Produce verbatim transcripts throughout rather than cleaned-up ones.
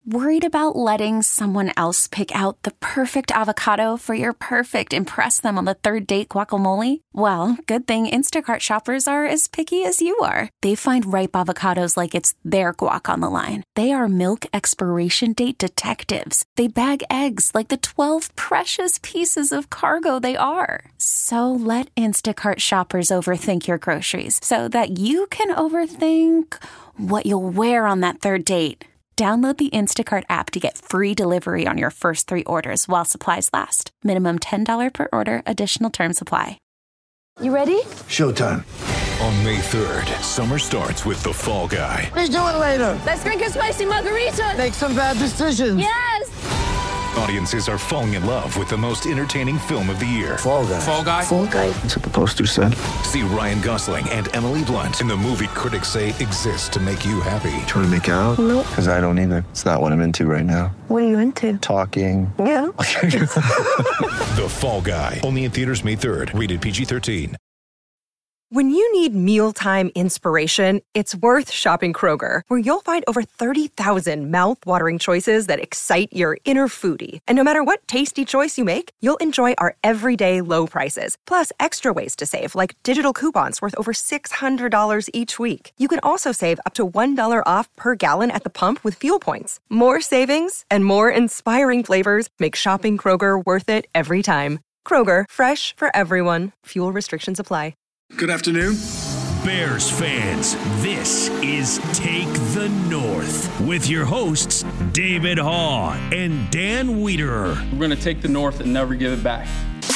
Worried about letting someone else pick out the perfect avocado for your perfect impress them on the third date guacamole? Well, good thing Instacart shoppers are as picky as you are. They find ripe avocados like it's their guac on the line. They are milk expiration date detectives. They bag eggs like the twelve precious pieces of cargo they are. So let Instacart shoppers overthink your groceries so that you can overthink what you'll wear on that third date. Download the Instacart app to get free delivery on your first three orders while supplies last. Minimum ten dollars per order. Additional terms apply. You ready? Showtime. On May third, summer starts with The Fall Guy. Let's do it later. Let's drink a spicy margarita. Make some bad decisions. Yes. Audiences are falling in love with the most entertaining film of the year. Fall Guy. Fall Guy. Fall Guy. That's what the poster said. See Ryan Gosling and Emily Blunt in the movie critics say exists to make you happy. Trying to make it out? Nope. Because I don't either. It's not what I'm into right now. What are you into? Talking. Yeah. The Fall Guy. Only in theaters May third. Rated P G thirteen. When you need mealtime inspiration, it's worth shopping Kroger, where you'll find over thirty thousand mouth-watering choices that excite your inner foodie. And no matter what tasty choice you make, you'll enjoy our everyday low prices, plus extra ways to save, like digital coupons worth over six hundred dollars each week. You can also save up to one dollar off per gallon at the pump with fuel points. More savings and more inspiring flavors make shopping Kroger worth it every time. Kroger, fresh for everyone. Fuel restrictions apply. Good afternoon. Bears fans, this is Take the North with your hosts, David Haugh and Dan Wiederer. We're going to take the North and never give it back.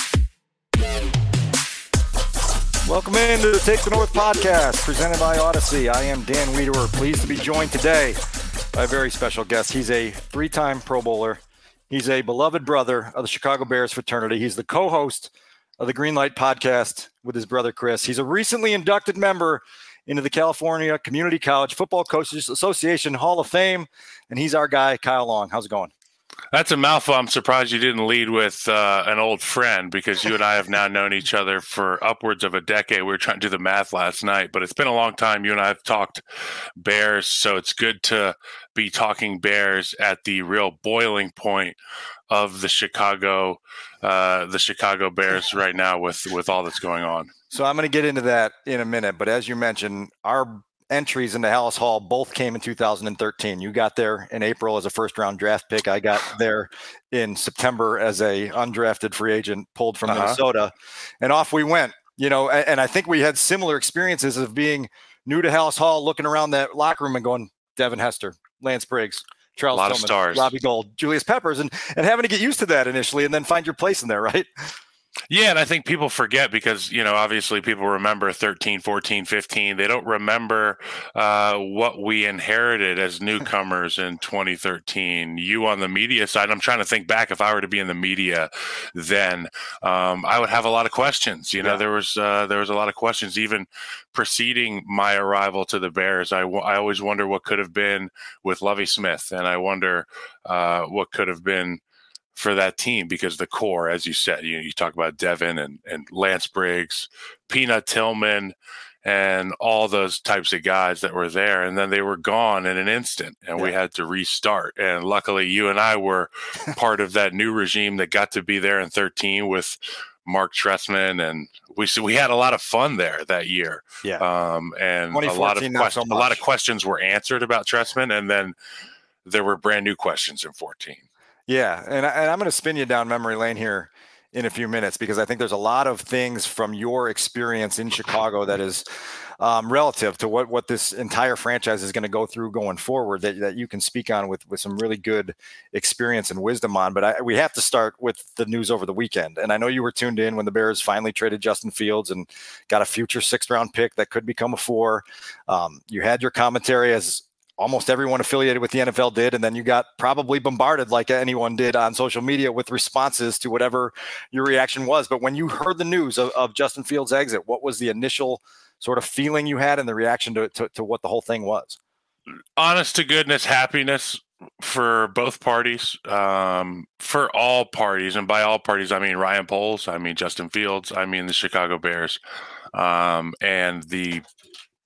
Welcome into the Take the North podcast presented by Odyssey. I am Dan Wiederer, pleased to be joined today by a very special guest. He's a three-time Pro Bowler. He's a beloved brother of the Chicago Bears fraternity. He's the co-host of the Greenlight podcast with his brother Chris. He's a recently inducted member into the California Community College Football Coaches Association Hall of Fame, and he's our guy, Kyle Long. How's it going? That's a mouthful. I'm surprised you didn't lead with uh, an old friend, because you and I have now known each other for upwards of a decade. We were trying to do the math last night, but it's been a long time. You and I have talked Bears, so it's good to be talking Bears at the real boiling point of the Chicago, uh, the Chicago Bears right now with, with all that's going on. So I'm going to get into that in a minute, but as you mentioned, our entries into Halas Hall both came in two thousand thirteen. You got there in April as a first round draft pick. I got there in September as a undrafted free agent pulled from uh-huh. Minnesota, and off we went. You know, and, and I think we had similar experiences of being new to Halas Hall, looking around that locker room and going, Devin Hester, Lance Briggs, Charles Tillman, stars. Robbie Gould, Julius Peppers, and, and having to get used to that initially and then find your place in there, right? Yeah, and I think people forget because, you know, obviously people remember thirteen, fourteen, fifteen. They don't remember uh, what we inherited as newcomers in twenty thirteen. You on the media side, I'm trying to think back. If I were to be in the media then, um, I would have a lot of questions. You know, yeah. there was uh, there was a lot of questions even preceding my arrival to the Bears. I, w- I always wonder what could have been with Lovie Smith, and I wonder uh, what could have been for that team, because the core, as you said, you you talk about Devin and, and Lance Briggs, Peanut Tillman, and all those types of guys that were there. And then they were gone in an instant, and yeah. we had to restart. And luckily you and I were part of that new regime that got to be there in thirteen with Mark Trestman. And we we had a lot of fun there that year. Yeah. Um, and a lot of questions, so a lot of questions were answered about Trestman. And then there were brand new questions in fourteen. Yeah, and, I, and I'm going to spin you down memory lane here in a few minutes, because I think there's a lot of things from your experience in Chicago that is um, relative to what, what this entire franchise is going to go through going forward that, that you can speak on with, with some really good experience and wisdom on. But I, we have to start with the news over the weekend. And I know you were tuned in when the Bears finally traded Justin Fields and got a future sixth round pick that could become a four. Um, you had your commentary, as almost everyone affiliated with the N F L did, and then you got probably bombarded like anyone did on social media with responses to whatever your reaction was. But when you heard the news of, of Justin Fields' exit, what was the initial sort of feeling you had and the reaction to, to, to what the whole thing was? Honest to goodness happiness for both parties, um, for all parties. And by all parties, I mean Ryan Poles, I mean Justin Fields, I mean the Chicago Bears, um, and the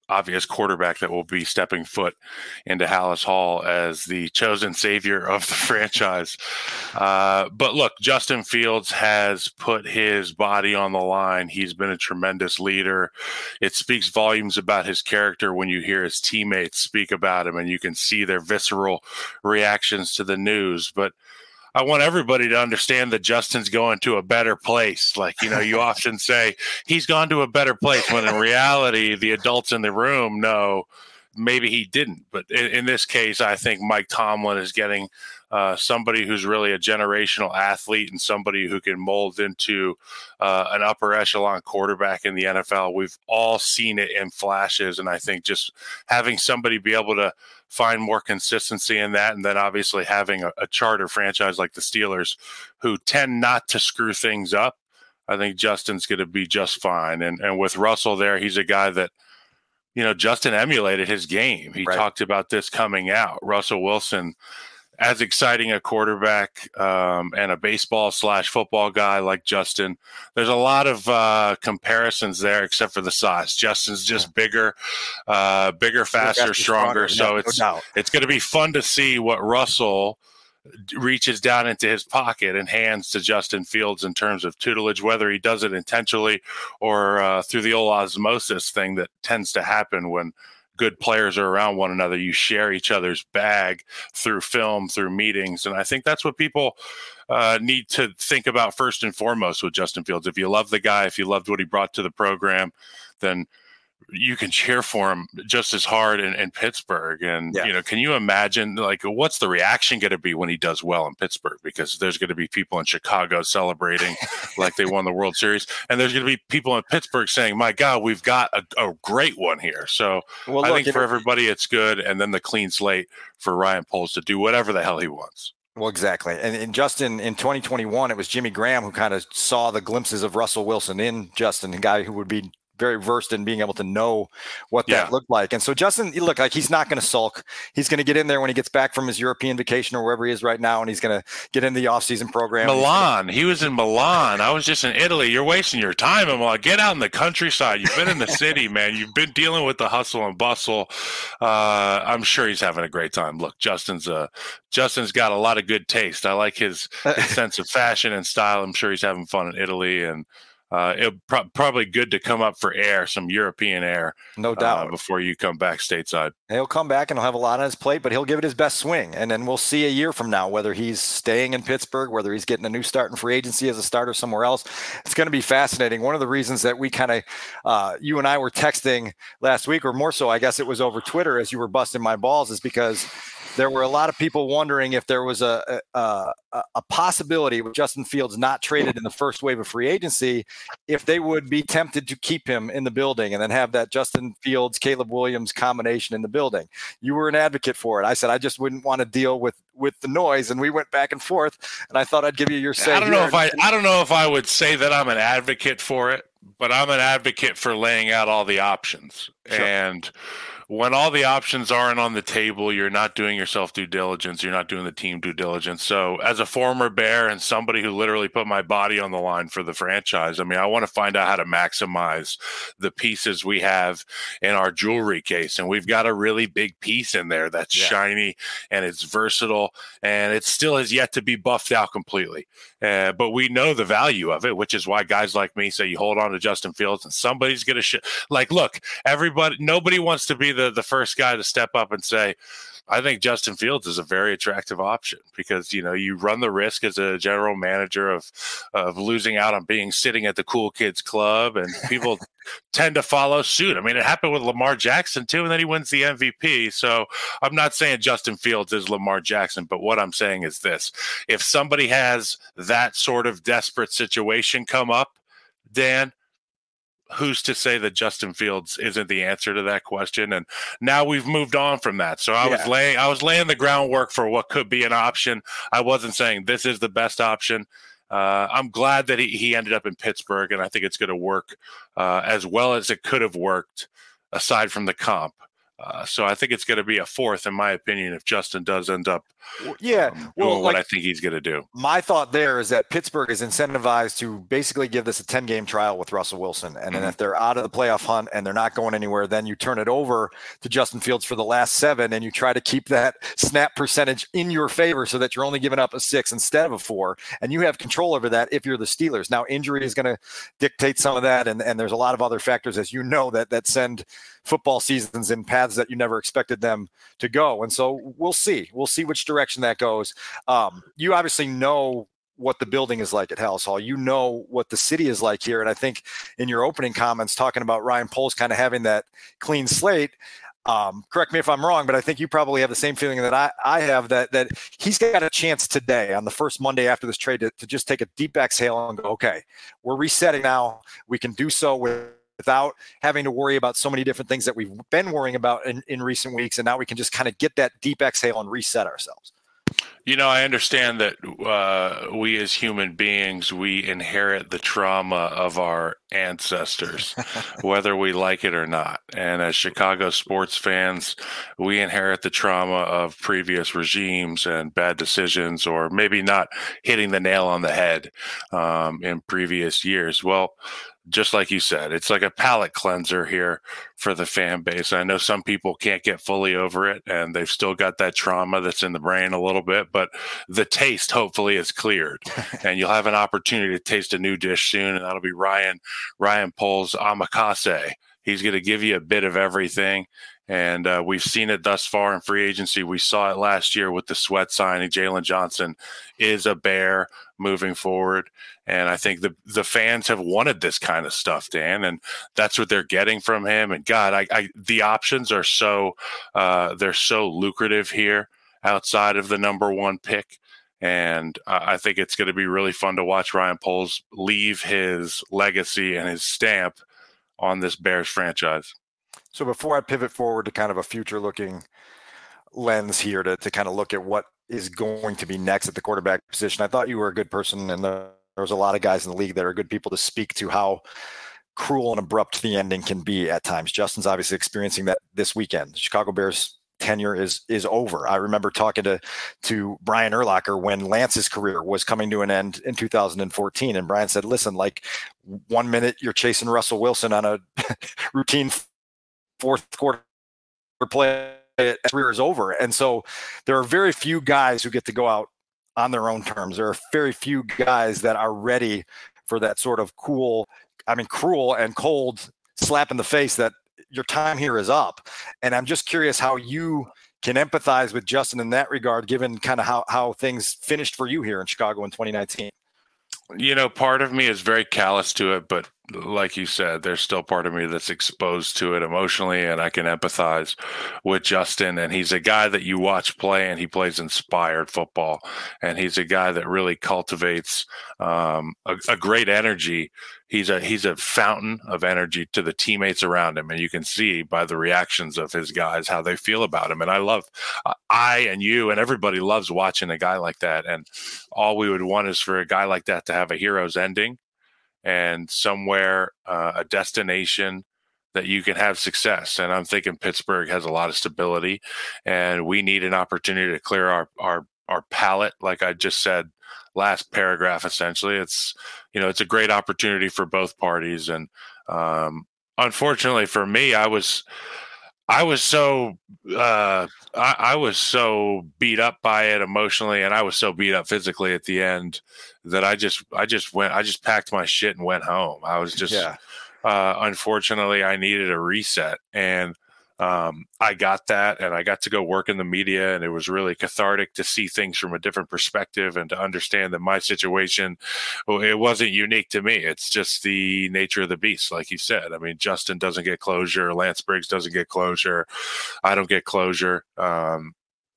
obvious quarterback that will be stepping foot into Halas Hall as the chosen savior of the franchise. Uh, but look, Justin Fields has put his body on the line. He's been a tremendous leader. It speaks volumes about his character when you hear his teammates speak about him and you can see their visceral reactions to the news. But I want everybody to understand that Justin's going to a better place. Like, you know, you often say he's gone to a better place when in reality, the adults in the room know maybe he didn't. But in, in this case, I think Mike Tomlin is getting uh, somebody who's really a generational athlete and somebody who can mold into uh, an upper echelon quarterback in the N F L. We've all seen it in flashes. And I think just having somebody be able to find more consistency in that, and then obviously having a, a charter franchise like the Steelers who tend not to screw things up, I think Justin's going to be just fine. And and with Russell there, he's a guy that, you know, Justin emulated his game. He right. talked about this coming out. Russell Wilson, as exciting a quarterback um, and a baseball slash football guy like Justin, there's a lot of uh, comparisons there, except for the size. Justin's just yeah. bigger, uh, bigger, faster, stronger. stronger. So yeah, it's no it's going to be fun to see what Russell reaches down into his pocket and hands to Justin Fields in terms of tutelage, whether he does it intentionally or uh, through the old osmosis thing that tends to happen when good players are around one another. You share each other's bag through film, through meetings. And I think that's what people uh, need to think about first and foremost with Justin Fields. If you love the guy, if you loved what he brought to the program, then you can cheer for him just as hard in, in Pittsburgh. And, yeah. you know, can you imagine, like, what's the reaction going to be when he does well in Pittsburgh? Because there's going to be people in Chicago celebrating like they won the World Series. And there's going to be people in Pittsburgh saying, my God, we've got a, a great one here. So well, I look, think for everybody, it's good. And then the clean slate for Ryan Poles to do whatever the hell he wants. Well, exactly. And, and Justin, in twenty twenty-one, it was Jimmy Graham who kind of saw the glimpses of Russell Wilson in Justin, a guy who would be very versed in being able to know what that yeah. looked like. And so Justin, look, like he's not going to sulk. He's going to get in there when he gets back from his European vacation or wherever he is right now, and he's going to get in the offseason program. Milan. Gonna- he was in Milan. I was just in Italy. You're wasting your time. I'm like, get out in the countryside. You've been in the city, man. You've been dealing with the hustle and bustle. Uh, I'm sure he's having a great time. Look, Justin's a Justin's got a lot of good taste. I like his, his sense of fashion and style. I'm sure he's having fun in Italy, and Uh, it pro- probably good to come up for air, some European air, no doubt, uh, before you come back stateside. He'll come back and he'll have a lot on his plate, but he'll give it his best swing. And then we'll see a year from now whether he's staying in Pittsburgh, whether he's getting a new start in free agency as a starter somewhere else. It's going to be fascinating. One of the reasons that we kind of, uh, you and I were texting last week, or more so, I guess it was over Twitter as you were busting my balls, is because there were a lot of people wondering if there was a, a, a possibility with Justin Fields not traded in the first wave of free agency, if they would be tempted to keep him in the building and then have that Justin Fields, Caleb Williams combination in the building. You were an advocate for it. I said, I just wouldn't want to deal with, with the noise. And we went back and forth, and I thought I'd give you your say. I don't know if I, I don't know if I would say that I'm an advocate for it, but I'm an advocate for laying out all the options. Sure. And when all the options aren't on the table, you're not doing yourself due diligence. You're not doing the team due diligence. So as a former Bear and somebody who literally put my body on the line for the franchise, I mean, I want to find out how to maximize the pieces we have in our jewelry case. And we've got a really big piece in there that's yeah. shiny and it's versatile, and it still has yet to be buffed out completely. Uh, but we know the value of it, which is why guys like me say you hold on to Justin Fields and somebody's going to sh- like, look, everybody, nobody wants to be the The, the first guy to step up and say, I think Justin Fields is a very attractive option, because, you know, you run the risk as a general manager of of losing out on being sitting at the cool kids club, and people tend to follow suit. I mean, it happened with Lamar Jackson too, and then he wins the M V P. So I'm not saying Justin Fields is Lamar Jackson, but what I'm saying is this: if somebody has that sort of desperate situation come up, Dan, who's to say that Justin Fields isn't the answer to that question? And now we've moved on from that. So I yeah. was laying, I was laying the groundwork for what could be an option. I wasn't saying this is the best option. Uh, I'm glad that he, he ended up in Pittsburgh, and I think it's going to work uh, as well as it could have worked aside from the comp. Uh, so I think it's going to be a fourth, in my opinion, if Justin does end up yeah, um, well, doing like, what I think he's going to do. My thought there is that Pittsburgh is incentivized to basically give this a ten-game trial with Russell Wilson. And then mm-hmm. if they're out of the playoff hunt and they're not going anywhere, then you turn it over to Justin Fields for the last seven, and you try to keep that snap percentage in your favor so that you're only giving up a six instead of a four. And you have control over that if you're the Steelers. Now, injury is going to dictate some of that, and, and there's a lot of other factors, as you know, that that send football seasons in paths that you never expected them to go. And so we'll see. We'll see which direction that goes. Um, you obviously know what the building is like at Halas Hall. You know what the city is like here. And I think in your opening comments talking about Ryan Poles kind of having that clean slate, um, correct me if I'm wrong, but I think you probably have the same feeling that I, I have, that that he's got a chance today on the first Monday after this trade to, to just take a deep exhale and go, okay, we're resetting now. We can do so with without having to worry about so many different things that we've been worrying about in, in recent weeks. And now we can just kind of get that deep exhale and reset ourselves. You know, I understand that uh, we as human beings, we inherit the trauma of our ancestors, whether we like it or not. And as Chicago sports fans, we inherit the trauma of previous regimes and bad decisions, or maybe not hitting the nail on the head um, in previous years. Well, just like you said, it's like a palate cleanser here for the fan base. I know some people can't get fully over it, and they've still got that trauma that's in the brain a little bit, but the taste hopefully is cleared, and you'll have an opportunity to taste a new dish soon, and that'll be Ryan Ryan Poles omakase. He's going to give you a bit of everything. And uh, we've seen it thus far in free agency. We saw it last year with the Sweat signing. Jalen Johnson is a bear moving forward. And I think the the fans have wanted this kind of stuff, Dan, and that's what they're getting from him. And God, I, I the options are so uh, they're so lucrative here outside of the number one pick. And uh, I think it's going to be really fun to watch Ryan Poles leave his legacy and his stamp on this Bears franchise. So before I pivot forward to kind of a future-looking lens here to, to kind of look at what is going to be next at the quarterback position, I thought you were a good person, and there was a lot of guys in the league that are good people to speak to how cruel and abrupt the ending can be at times. Justin's obviously experiencing that this weekend. The Chicago Bears tenure is is over. I remember talking to to Brian Urlacher when Lance's career was coming to an end in two thousand fourteen, and Brian said, listen, like one minute you're chasing Russell Wilson on a routine fourth quarter play, career is over. And so there are very few guys who get to go out on their own terms. There are very few guys that are ready for that sort of cool, I mean, cruel and cold slap in the face that your time here is up. And I'm just curious how you can empathize with Justin in that regard, given kind of how, how things finished for you here in Chicago in twenty nineteen. You know, part of me is very callous to it, but like you said, there's still part of me that's exposed to it emotionally, and I can empathize with Justin. And he's a guy that you watch play, and he plays inspired football. And he's a guy that really cultivates um, a, a great energy. He's a he's a fountain of energy to the teammates around him, and you can see by the reactions of his guys how they feel about him. And I love, uh, I and you and everybody loves watching a guy like that. And all we would want is for a guy like that to have a hero's ending, and somewhere uh, a destination that you can have success. And I'm thinking Pittsburgh has a lot of stability, and we need an opportunity to clear our our our palate, like I just said last paragraph. Essentially, it's you know it's a great opportunity for both parties. And um, unfortunately for me, I was I was so uh, I, I was so beat up by it emotionally, and I was so beat up physically at the end that I just I just went I just packed my shit and went home. I was just yeah. uh, unfortunately I needed a reset, and um, I got that, and I got to go work in the media, and it was really cathartic to see things from a different perspective and to understand that my situation, well, it wasn't unique to me. It's just the nature of the beast, like you said. I mean, Justin doesn't get closure. Lance Briggs doesn't get closure. I don't get closure. Um,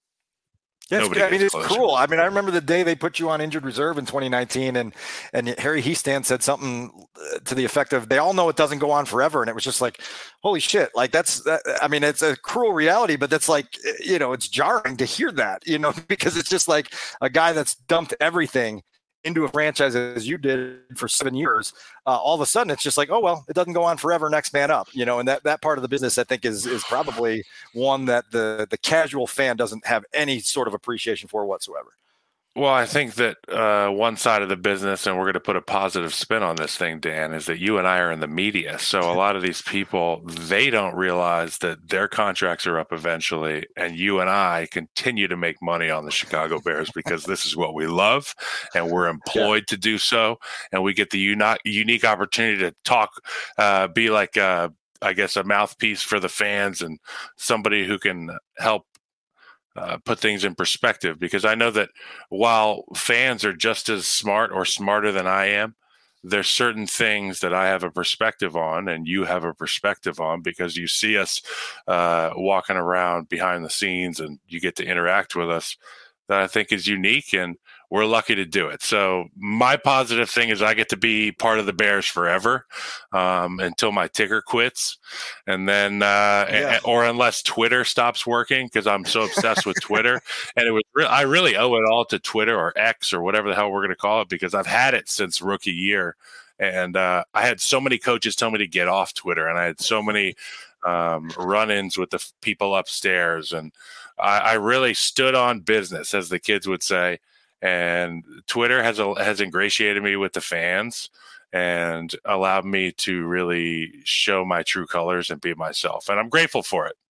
Yes, I mean, it's closure. Cruel. I mean, I remember the day they put you on injured reserve in twenty nineteen, and and Harry Hiestand said something to the effect of, they all know it doesn't go on forever. And it was just like, holy shit. Like that's, that, I mean, it's a cruel reality, but that's like, you know, it's jarring to hear that, you know, because it's just like a guy that's dumped everything into a franchise as you did for seven years, uh, all of a sudden it's just like, oh, well, it doesn't go on forever. Next man up, you know, and that, that part of the business, I think is, is probably one that the, the casual fan doesn't have any sort of appreciation for whatsoever. Well, I think that uh, one side of the business, and we're going to put a positive spin on this thing, Dan, is that you and I are in the media. So a lot of these people, they don't realize that their contracts are up eventually, and you and I continue to make money on the Chicago Bears because this is what we love, and we're employed yeah. to do so, and we get the uni- unique opportunity to talk, uh, be like, uh, I guess, a mouthpiece for the fans and somebody who can help Uh, put things in perspective, because I know that while fans are just as smart or smarter than I am, there's certain things that I have a perspective on and you have a perspective on, because you see us uh, walking around behind the scenes and you get to interact with us, that I think is unique, and we're lucky to do it. So my positive thing is I get to be part of the Bears forever um, until my ticker quits. And then, uh, yeah. or unless Twitter stops working, because I'm so obsessed with Twitter. And it was, re- I really owe it all to Twitter or X or whatever the hell we're going to call it, because I've had it since rookie year. And uh, I had so many coaches tell me to get off Twitter, and I had so many um, run-ins with the f- people upstairs. And I, I really stood on business, as the kids would say. And Twitter has has ingratiated me with the fans and allowed me to really show my true colors and be myself. And I'm grateful for it.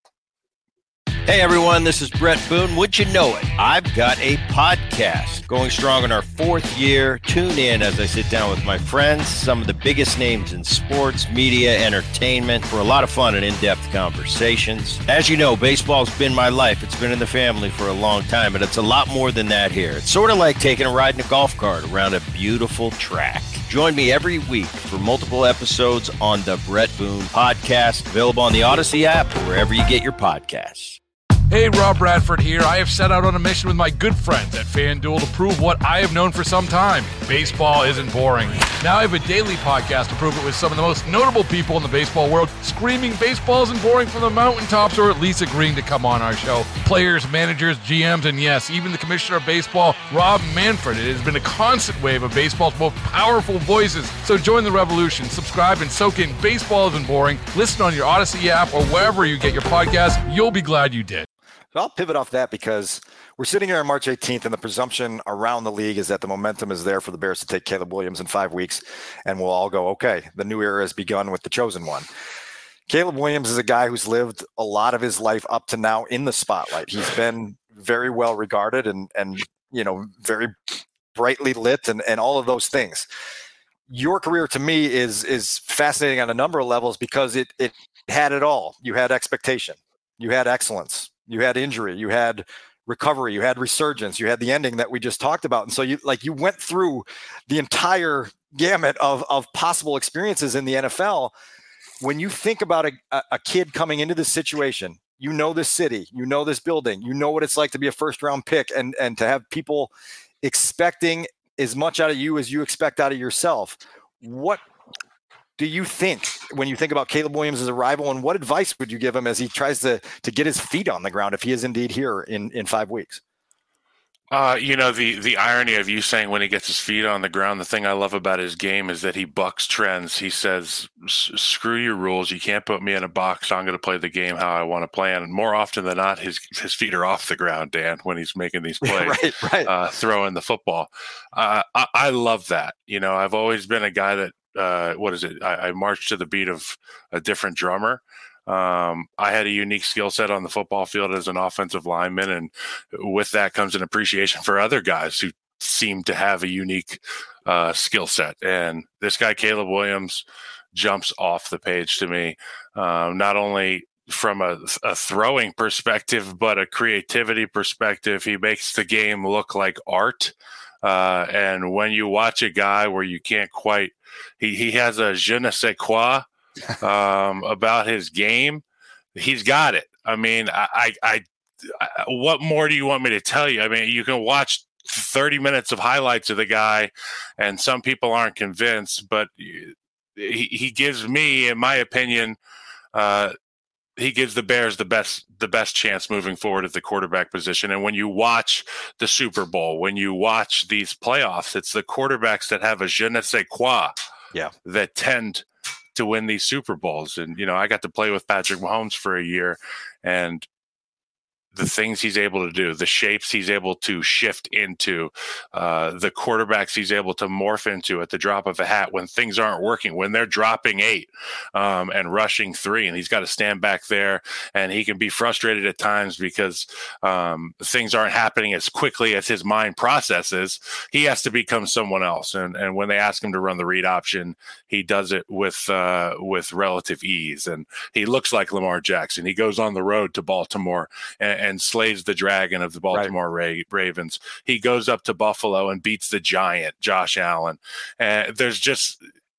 Hey, everyone, this is Brett Boone. Would you know it? I've got a podcast going strong in our fourth year. Tune in as I sit down with my friends, some of the biggest names in sports, media, entertainment, for a lot of fun and in-depth conversations. As you know, baseball's been my life. It's been in the family for a long time, but it's a lot more than that here. It's sort of like taking a ride in a golf cart around a beautiful track. Join me every week for multiple episodes on the Brett Boone Podcast, available on the Odyssey app or wherever you get your podcasts. Hey, Rob Bradford here. I have set out on a mission with my good friends at FanDuel to prove what I have known for some time. Baseball isn't boring. Now I have a daily podcast to prove it with some of the most notable people in the baseball world, screaming baseball isn't boring from the mountaintops, or at least agreeing to come on our show. Players, managers, G Ms, and yes, even the commissioner of baseball, Rob Manfred. It has been a constant wave of baseball's most powerful voices. So join the revolution. Subscribe and soak in Baseball Isn't Boring. Listen on your Odyssey app or wherever you get your podcast. You'll be glad you did. So I'll pivot off that, because we're sitting here on March eighteenth, and the presumption around the league is that the momentum is there for the Bears to take Caleb Williams in five weeks, and we'll all go, okay, the new era has begun with the chosen one. Caleb Williams is a guy who's lived a lot of his life up to now in the spotlight. He's been very well regarded and, and you know, very brightly lit and, and all of those things. Your career, to me, is is fascinating on a number of levels, because it it had it all. You had expectation. You had excellence. You had injury, you had recovery, you had resurgence, you had the ending that we just talked about. And so you like you went through the entire gamut of, of possible experiences in the N F L. When you think about a, a kid coming into this situation, you know this city, you know this building, you know what it's like to be a first round pick, and, and to have people expecting as much out of you as you expect out of yourself. What do you think when you think about Caleb Williams' arrival, and what advice would you give him as he tries to to get his feet on the ground, if he is indeed here in, in five weeks? Uh, you know, the the irony of you saying when he gets his feet on the ground, the thing I love about his game is that he bucks trends. He says, screw your rules. You can't put me in a box. I'm going to play the game how I want to play. And more often than not, his his feet are off the ground, Dan, when he's making these plays, right, right. Uh, throwing the football. Uh, I, I love that. You know, I've always been a guy that, uh, what is it? I, I marched to the beat of a different drummer. Um, I had a unique skill set on the football field as an offensive lineman, and with that comes an appreciation for other guys who seem to have a unique uh, skill set. And this guy, Caleb Williams, jumps off the page to me, um, not only from a, a throwing perspective, but a creativity perspective. He makes the game look like art. Uh, and when you watch a guy where you can't quite, he, he has a je ne sais quoi um, about his game. He's got it. I mean, I, I, I, what more do you want me to tell you? I mean, you can watch thirty minutes of highlights of the guy, and some people aren't convinced, but he, he gives me, in my opinion, uh, he gives the Bears the best the best chance moving forward at the quarterback position. And when you watch the Super Bowl, when you watch these playoffs, it's the quarterbacks that have a je ne sais quoi yeah. that tend to win these Super Bowls. And, you know, I got to play with Patrick Mahomes for a year, and the things he's able to do, the shapes he's able to shift into, uh, the quarterbacks he's able to morph into at the drop of a hat when things aren't working, when they're dropping eight um, and rushing three, and he's got to stand back there, and he can be frustrated at times because um, things aren't happening as quickly as his mind processes. He has to become someone else. And, and when they ask him to run the read option, he does it with, uh, with relative ease. And he looks like Lamar Jackson. He goes on the road to Baltimore and, and slays the dragon of the Baltimore right. Ra- Ravens. He goes up to Buffalo and beats the giant, Josh Allen. And uh, there's just,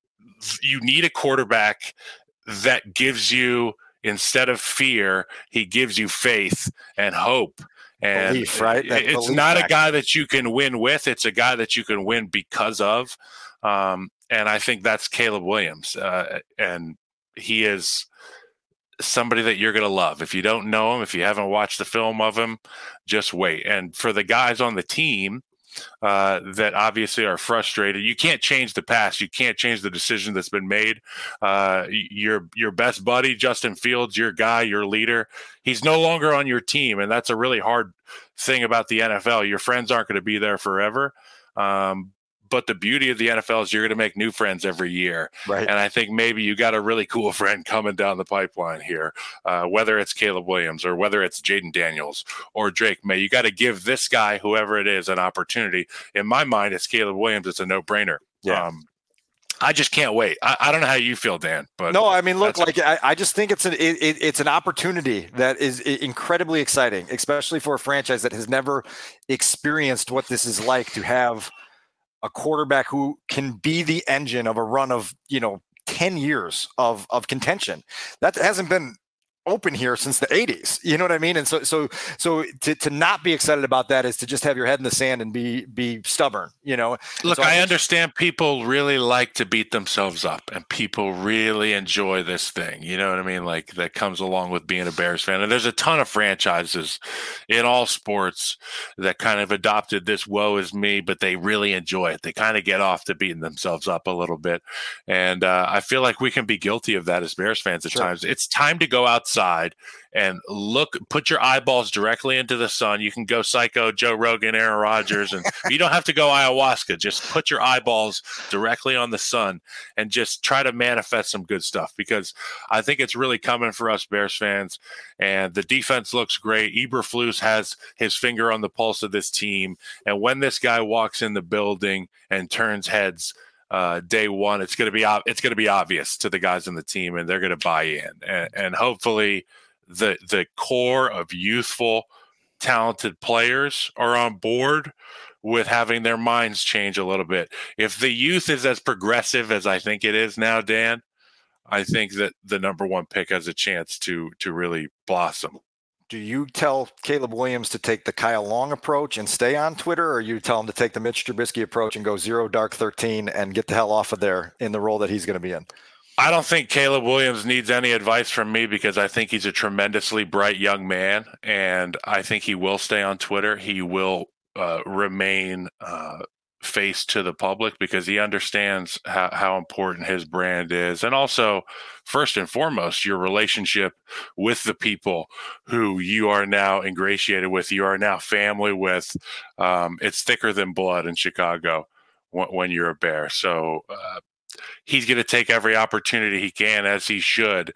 you need a quarterback that gives you, instead of fear, he gives you faith and hope. And belief, right? That it's not factor. A guy that you can win with. It's a guy that you can win because of. Um, and I think that's Caleb Williams. Uh, and he is somebody that you're going to love. If you don't know him, if you haven't watched the film of him, just wait. And for the guys on the team uh, that obviously are frustrated, you can't change the past. You can't change the decision that's been made. Uh, your, your best buddy, Justin Fields, your guy, your leader, he's no longer on your team. And that's a really hard thing about the N F L. Your friends aren't going to be there forever. Um, But the beauty of the N F L is you're going to make new friends every year. Right. And I think maybe you got a really cool friend coming down the pipeline here, uh, whether it's Caleb Williams or whether it's Jaden Daniels or Drake May. You got to give this guy, whoever it is, an opportunity. In my mind, it's Caleb Williams. It's a no-brainer. Yeah. Um, I just can't wait. I, I don't know how you feel, Dan. But no, I mean, look, like I, I just think it's an it, it, it's an opportunity that is incredibly exciting, especially for a franchise that has never experienced what this is like to have a quarterback who can be the engine of a run of, you know, ten years of, of contention. That hasn't been open here since the eighties. You know what I mean? And so, so, so to, to not be excited about that is to just have your head in the sand and be, be stubborn, you know? Look, so I, I understand people really like to beat themselves up and people really enjoy this thing. You know what I mean? Like that comes along with being a Bears fan. And there's a ton of franchises in all sports that kind of adopted this woe is me, but they really enjoy it. They kind of get off to beating themselves up a little bit. And uh, I feel like we can be guilty of that as Bears fans at sure. times. It's time to go outside and look, put your eyeballs directly into the sun. You can go psycho Joe Rogan, Aaron Rodgers, and you don't have to go ayahuasca. Just put your eyeballs directly on the sun and just try to manifest some good stuff, because I think it's really coming for us Bears fans. And the defense looks great. Eberflus has his finger on the pulse of this team. And when this guy walks in the building and turns heads, Uh, day one, it's going to be it's going to be obvious to the guys on the team, and they're going to buy in. And, and hopefully, the the core of youthful, talented players are on board with having their minds change a little bit. If the youth is as progressive as I think it is now, Dan, I think that the number one pick has a chance to to really blossom. Do you tell Caleb Williams to take the Kyle Long approach and stay on Twitter, or you tell him to take the Mitch Trubisky approach and go zero dark thirteen and get the hell off of there in the role that he's going to be in? I don't think Caleb Williams needs any advice from me, because I think he's a tremendously bright young man, and I think he will stay on Twitter. He will uh, remain uh, face to the public, because he understands how, how important his brand is. And also, first and foremost, your relationship with the people who you are now ingratiated with, you are now family with. Um, it's thicker than blood in Chicago when, when you're a Bear. So uh, he's going to take every opportunity he can, as he should,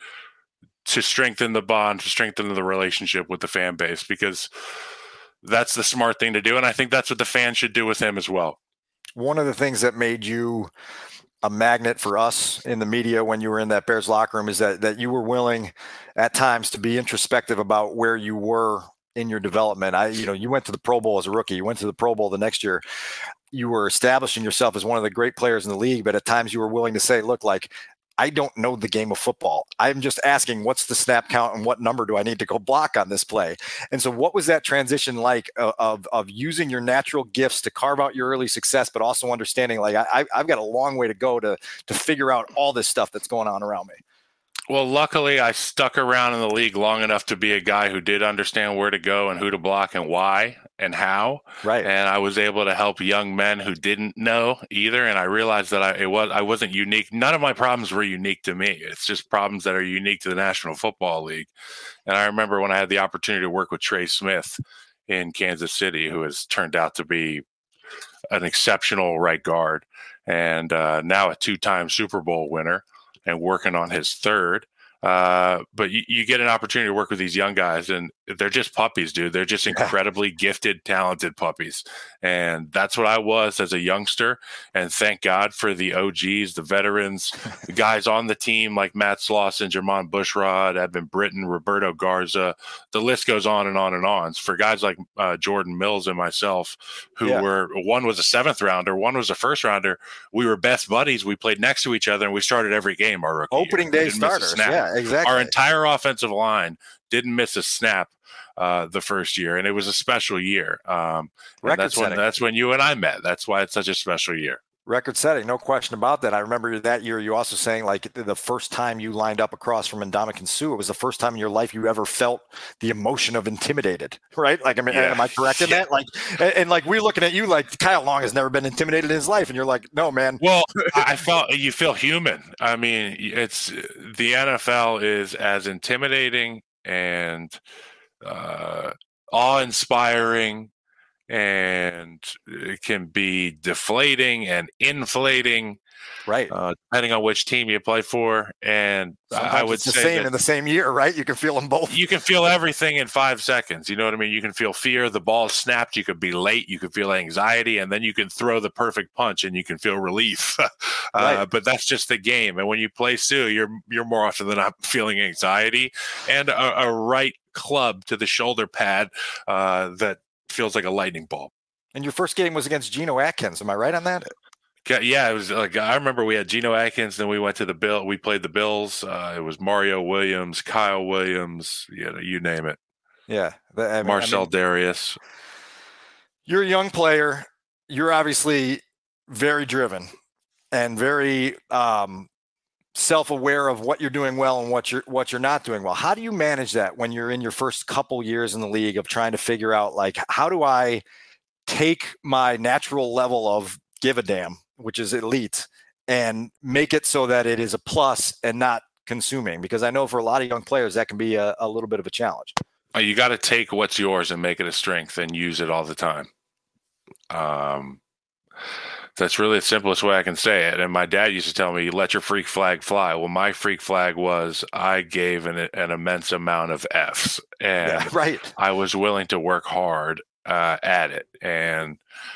to strengthen the bond, to strengthen the relationship with the fan base, because that's the smart thing to do. And I think that's what the fans should do with him as well. One of the things that made you a magnet for us in the media when you were in that Bears locker room is that that you were willing at times to be introspective about where you were in your development. I, you know, you went to the Pro Bowl as a rookie. You went to the Pro Bowl the next year. You were establishing yourself as one of the great players in the league, but at times you were willing to say, look, like, I don't know the game of football. I'm just asking, what's the snap count and what number do I need to go block on this play? And so what was that transition like of, of, of using your natural gifts to carve out your early success, but also understanding, like, I, I've got a long way to go to, to figure out all this stuff that's going on around me? Well, luckily, I stuck around in the league long enough to be a guy who did understand where to go and who to block and why and how. Right. And I was able to help young men who didn't know either. And I realized that I it was I wasn't unique. None of my problems were unique to me. It's just problems that are unique to the National Football League. And I remember when I had the opportunity to work with Trey Smith in Kansas City, who has turned out to be an exceptional right guard and uh, now a two-time Super Bowl winner, and working on his third. Uh, but you, you get an opportunity to work with these young guys, and they're just puppies, dude. They're just incredibly gifted, talented puppies. And that's what I was as a youngster. And thank God for the O Gs, the veterans, the guys on the team like Matt Slauson, Jermon Bushrod, Evan Britton, Roberto Garza. The list goes on and on and on. For guys like uh, Jordan Mills and myself, who yeah. were, one was a seventh rounder, one was a first rounder. We were best buddies. We played next to each other, and we started every game our rookie Opening year. day starters. Yeah, exactly. Our entire offensive line didn't miss a snap uh, the first year, and it was a special year. Um, and that's when that's when you and I met. That's why it's such a special year. Record setting, no question about that. I remember that year you also saying like the first time you lined up across from Ndamukong Suh, it was the first time in your life you ever felt the emotion of intimidated, right? Like, I mean, yeah. am I correct in yeah. that? Like, and, and like we're looking at you like Kyle Long has never been intimidated in his life, and you're like, no, man. Well, I felt you feel human. I mean, it's the N F L is as intimidating and uh, awe-inspiring, and it can be deflating and inflating, right? Uh, depending on which team you play for. And sometimes I would it's the say same in the same year, right? You can feel them both. You can feel everything in five seconds. You know what I mean? You can feel fear. The ball snapped. You could be late. You could feel anxiety, and then you can throw the perfect punch, and you can feel relief. uh, right. But that's just the game. And when you play Suh, you're you're more often than not feeling anxiety and a, a right club to the shoulder pad uh, that feels like a lightning bolt. And your first game was against Geno Atkins. Am I right on that? Yeah, it was like I remember we had Geno Atkins, then we went to the Bill. We played the Bills. Uh, it was Mario Williams, Kyle Williams, you know, you name it. Yeah, I mean, Marcel I mean, Darius. You're a young player. You're obviously very driven and very um, self-aware of what you're doing well and what you're what you're not doing well. How do you manage that when you're in your first couple years in the league of trying to figure out like how do I take my natural level of give a damn, which is elite, and make it so that it is a plus and not consuming? Because I know for a lot of young players that can be a, a little bit of a challenge. You got to take what's yours and make it a strength and use it all the time. Um, that's really the simplest way I can say it. And my dad used to tell me, let your freak flag fly. Well, my freak flag was I gave an, an immense amount of F's, and yeah, right. I was willing to work hard uh, at it. And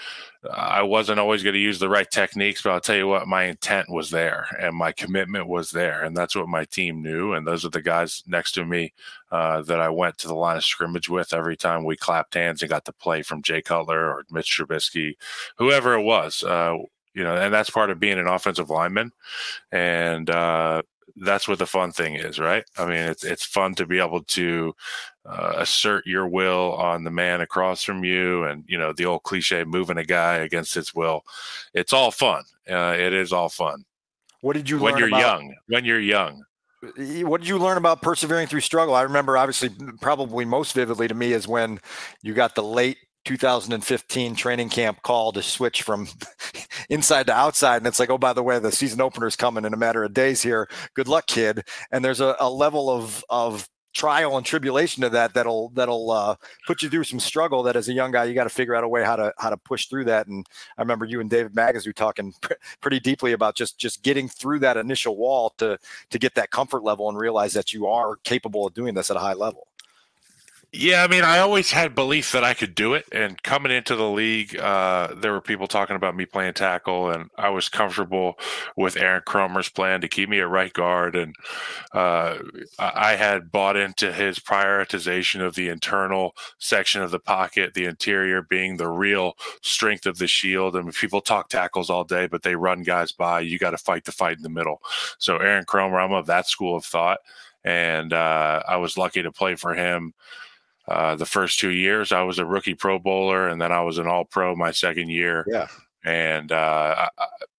I wasn't always going to use the right techniques, but I'll tell you what, my intent was there and my commitment was there. And that's what my team knew. And those are the guys next to me uh, that I went to the line of scrimmage with every time we clapped hands and got to play, from Jay Cutler or Mitch Trubisky, whoever it was, uh, you know, and that's part of being an offensive lineman. And uh, that's what the fun thing is, right? I mean, it's, it's fun to be able to Uh, assert your will on the man across from you, and you know the old cliche, moving a guy against his will. It's all fun. Uh, it is all fun. What did you when learn you're about, young? When you're young, what did you learn about persevering through struggle? I remember, obviously, probably most vividly to me is when you got the late two thousand fifteen training camp call to switch from inside to outside. And it's like, oh, by the way, the season opener's coming in a matter of days here. Good luck, kid. And there's a, a level of of trial and tribulation to that that'll that'll uh, put you through some struggle that as a young guy you got to figure out a way how to how to push through that. And I remember you and David Magazu talking pr- pretty deeply about just just getting through that initial wall to to get that comfort level and realize that you are capable of doing this at a high level. Yeah, I mean, I always had belief that I could do it. And coming into the league, uh, there were people talking about me playing tackle, and I was comfortable with Aaron Kromer's plan to keep me at right guard. And uh, I had bought into his prioritization of the internal section of the pocket, the interior being the real strength of the shield. I mean, people talk tackles all day, but they run guys by. You got to fight the fight in the middle. So Aaron Kromer, I'm of that school of thought. And uh, I was lucky to play for him. Uh, the first two years, I was a rookie Pro Bowler, and then I was an All-Pro my second year. Yeah, and uh, I,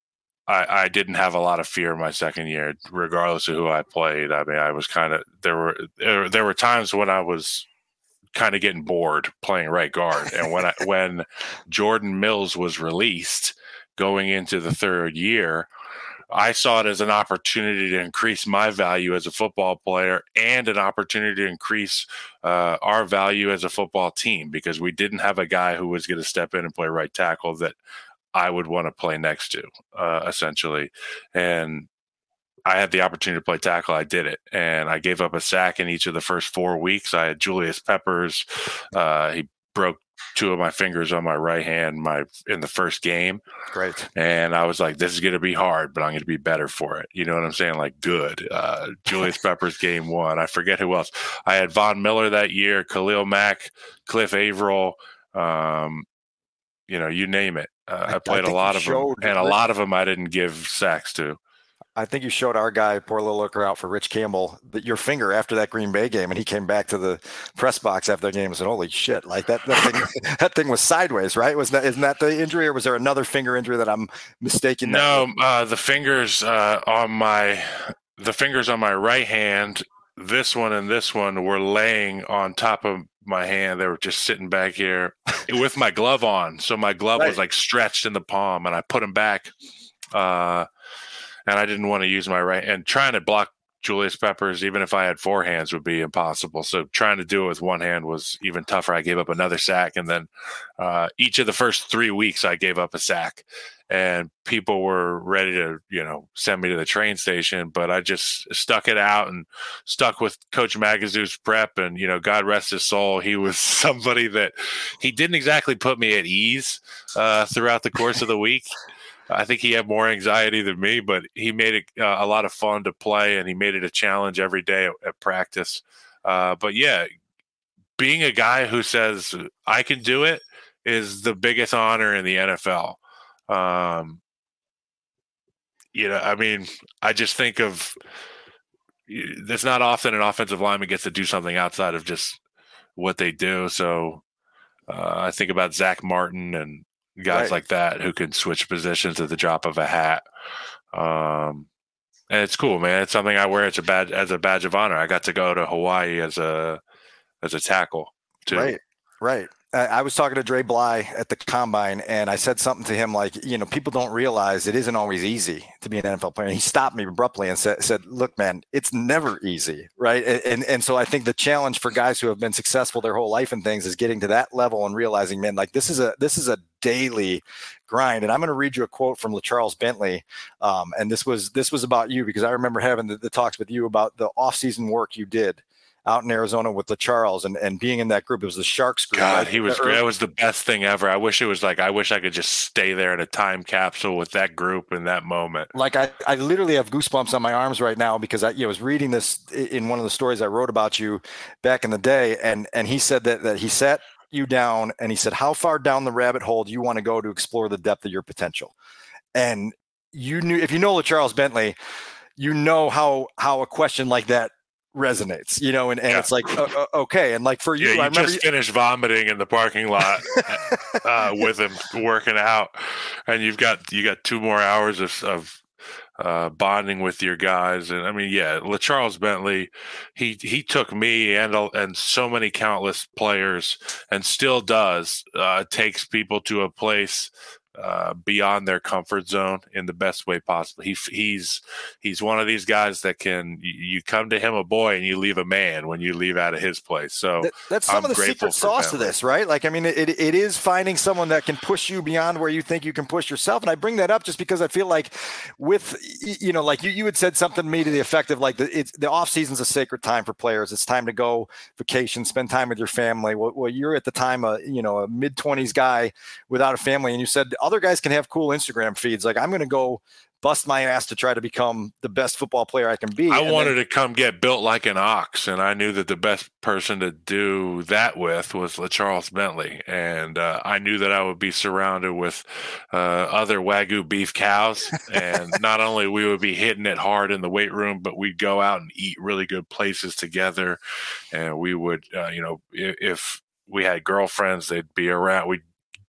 I, I didn't have a lot of fear my second year, regardless of who I played. I mean, I was kind of there were there, there were times when I was kind of getting bored playing right guard, and when I, when Jordan Mills was released going into the third year, I saw it as an opportunity to increase my value as a football player and an opportunity to increase uh, our value as a football team, because we didn't have a guy who was going to step in and play right tackle that I would want to play next to, uh, essentially. And I had the opportunity to play tackle. I did it. And I gave up a sack in each of the first four weeks. I had Julius Peppers. Uh, he broke two of my fingers on my right hand my in the first game. Great. And I was like, this is going to be hard, but I'm going to be better for it. You know what I'm saying? Like, good. Uh, Julius Peppers game one. I forget who else. I had Von Miller that year, Khalil Mack, Cliff Averill, um, you know, you name it. Uh, I, I played a lot of them, and a lot of them I didn't give sacks to. I think you showed our guy, poor little looker out for Rich Campbell, that your finger after that Green Bay game, and he came back to the press box after that game and said, holy shit, like that that thing, that thing was sideways, right? Was that, isn't that the injury, or was there another finger injury that I'm mistaken? No, uh, the fingers uh, on my the fingers on my right hand, this one and this one were laying on top of my hand. They were just sitting back here with my glove on. So my glove right. was like stretched in the palm, and I put them back. Uh, and I didn't want to use my right, and trying to block Julius Peppers, even if I had four hands, would be impossible. So trying to do it with one hand was even tougher. I gave up another sack. And then uh, each of the first three weeks I gave up a sack, and people were ready to, you know, send me to the train station, but I just stuck it out and stuck with Coach Magazu's prep. And, you know, God rest his soul, he was somebody that he didn't exactly put me at ease uh, throughout the course of the week. I think he had more anxiety than me, but he made it uh, a lot of fun to play, and he made it a challenge every day at, at practice. Uh, but yeah, being a guy who says I can do it is the biggest honor in the N F L. Um, you know, I mean, I just think of there's not often an offensive lineman gets to do something outside of just what they do. So uh, I think about Zach Martin and guys right. like that who can switch positions at the drop of a hat. Um, and it's cool, man. It's something I wear as a badge, as a badge of honor. I got to go to Hawaii as a, as a tackle too. Right. Right. I was talking to Dre Bly at the Combine, and I said something to him like, you know, people don't realize it isn't always easy to be an N F L player. And he stopped me abruptly and said, said look, man, it's never easy, right? And, and and so I think the challenge for guys who have been successful their whole life and things is getting to that level and realizing, man, like this is a this is a daily grind. And I'm going to read you a quote from LaCharles Bentley, um, and this was this was about you, because I remember having the, the talks with you about the off-season work you did out in Arizona with LaCharles and, and being in that group. It was the Sharks group. God, he was great. That was the best thing ever. I wish it was like, I wish I could just stay there in a time capsule with that group in that moment. Like I, I literally have goosebumps on my arms right now, because I, you know, was reading this in one of the stories I wrote about you back in the day. And, and he said that, that he sat you down and he said, how far down the rabbit hole do you want to go to explore the depth of your potential? And you knew, if you know LaCharles Bentley, you know how, how a question like that resonates, you know, and, and yeah. it's like, uh, okay. And like for you, yeah, you I remember just you- finished vomiting in the parking lot uh, with him working out, and you've got, you got two more hours of, of uh, bonding with your guys. And I mean, yeah, LaCharles Bentley, he, he took me and, and so many countless players, and still does, uh, takes people to a place Uh, beyond their comfort zone in the best way possible. He he's he's one of these guys that can you, you come to him a boy and you leave a man when you leave out of his place. So that, that's some I'm of the secret sauce to this, right? Like, I mean, it it is finding someone that can push you beyond where you think you can push yourself. And I bring that up just because I feel like with, you know, like you, you had said something to me to the effect of like the, it's the off season's a sacred time for players. It's time to go vacation, spend time with your family. Well, well you're at the time, a, you know, a mid twenties guy without a family. And you said other guys can have cool Instagram feeds. Like, I'm going to go bust my ass to try to become the best football player I can be. I and wanted then, to come get built like an ox, and I knew that the best person to do that with was LaCharles Bentley. And uh, I knew that I would be surrounded with uh, other Wagyu beef cows. And not only we would be hitting it hard in the weight room, but we'd go out and eat really good places together. And we would, uh, you know, if, if we had girlfriends, they'd be around. We'd